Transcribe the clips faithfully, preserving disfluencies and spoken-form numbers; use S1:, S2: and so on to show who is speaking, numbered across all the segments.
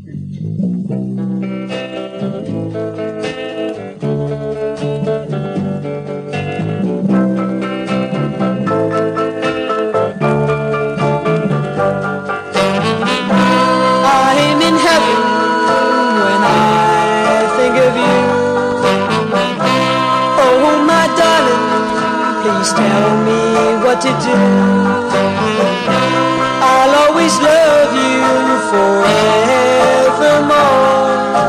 S1: I'm in heaven when I think of you. Oh, my darling, please tell me what to do. I'll always love you forevermore.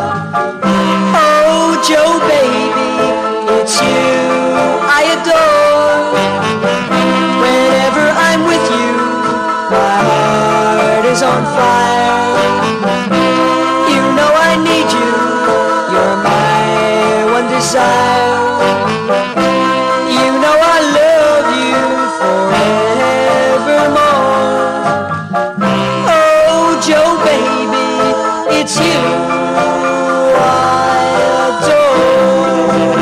S1: Oh, Joe, baby, it's you I adore. Whenever I'm with you, my heart is on fire. You know I need you, you're my one desire. You know I love you forevermore. Oh, Joe, baby, it's you I adore.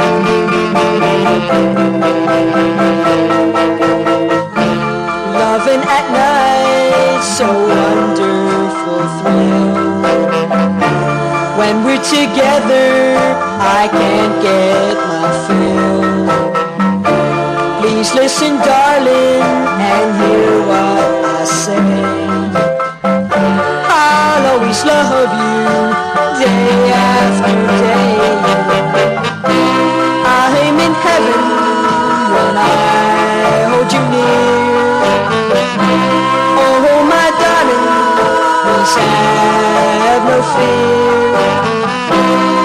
S1: Loving at night, so wonderful thrill. When we're together, I can't get my fill. Please listen, darling, and hear what I say. I'll always love you day after day. I'm in heaven when I hold you near. Oh, my darling, please have no fear.